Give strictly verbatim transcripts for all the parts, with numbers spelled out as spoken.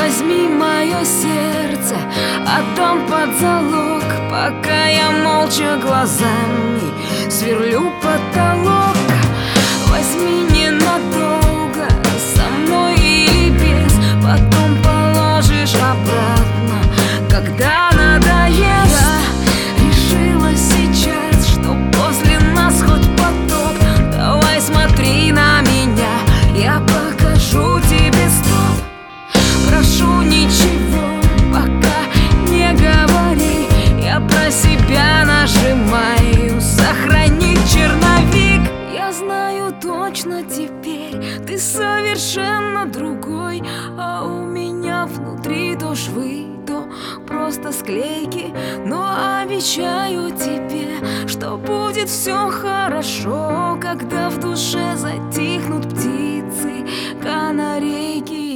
Возьми мое сердце, отдам под залог, пока я молча глазами сверлю потолок. Возьми ненадолго, со мной или без, потом положишь обратно, когда надоест. Я решила сейчас, что после нас хоть потоп. Давай смотри на меня, я покажу тебе стоп. Прошу, ничего пока не говори, я про себя нажимаю сохранить черновик. Я знаю точно теперь, ты совершенно другой, а у меня внутри то швы, то просто склейки. Но обещаю тебе, что будет все хорошо, когда в душе затихнут птицы, канарейки.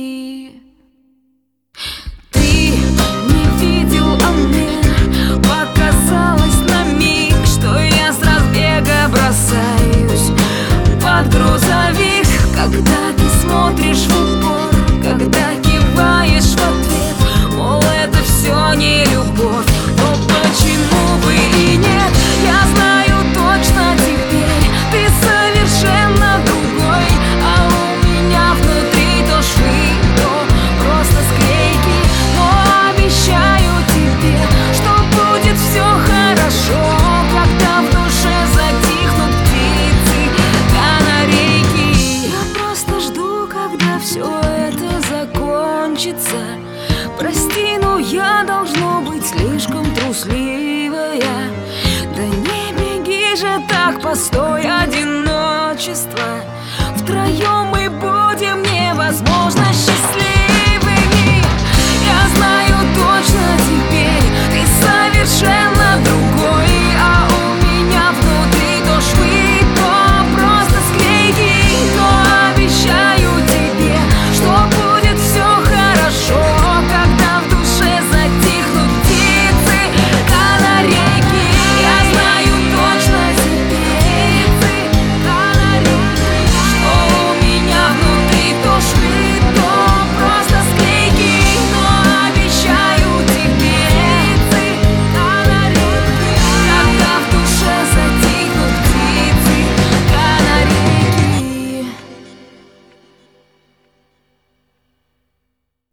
Показалось на миг, что я с разбега бросаюсь под грузовик. Когда ты смотришь в упор, когда киваешь в ответ, мол, это все не любовь, но почему бы и нет? Я знаю точно теперь, ты совершенно другой, а у меня внутри то швы, то просто склейки. Но обещаю тебе, что будет все хорошо, когда в душе затихнут птицы, канарейки. Я просто жду, когда все это закончится. Прости, но я должно быть слишком трусливая. Да не беги же так, постой.